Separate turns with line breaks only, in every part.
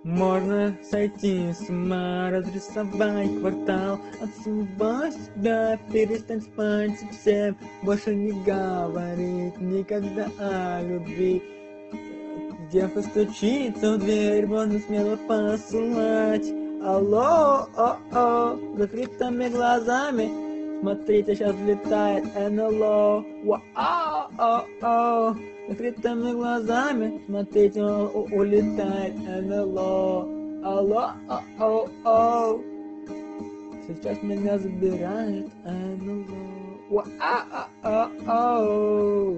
Можно сойти с ума, разрисовать квартал от самого себя, перестать спать совсем, больше не говорить никогда о любви. Где постучится в дверь, можно смело посылать. Алло, о-о, закрытыми глазами смотрите, сейчас влетает НЛО. Вау-о-о, закрытыми глазами смотрите, улетает НЛО. Алло, о-о-о, сейчас меня забирает НЛО. Вау-о-о-о.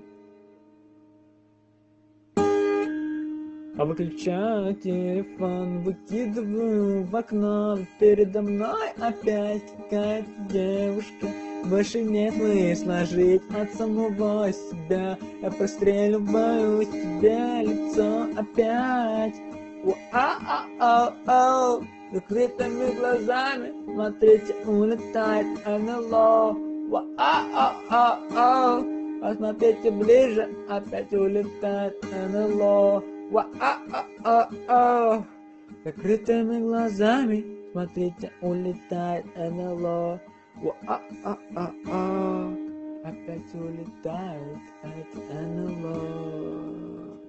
А выключаю телефон, выкидываю в окно. Передо мной опять какая-то девушка. Больше нет смысла жить от самого себя. Я простреливаю тебе лицо опять. О-о-о-о, закрытыми глазами смотрите, улетает НЛО. О-о-о-о, посмотрите ближе, опять улетает НЛО. Ва-а-а-а-а. Закрытыми глазами смотрите, улетает НЛО. Ва-а-а-а-а. Опять улетает НЛО.